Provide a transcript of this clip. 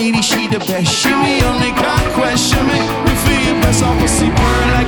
lady, she the best. She me only can't question me. We feel your best, I will see pearl